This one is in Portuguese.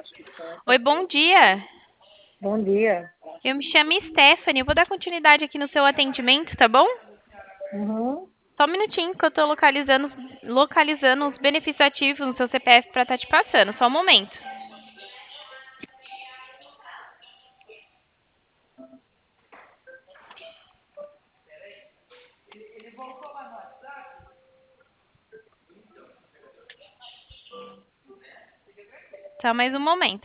Oi, bom dia. Bom dia. Eu me chamo Stephanie. Eu vou dar continuidade aqui no seu atendimento, tá bom? Uhum. Só um minutinho que eu tô localizando os benefícios ativos no seu CPF para estar te passando. Só um momento. Só mais um momento.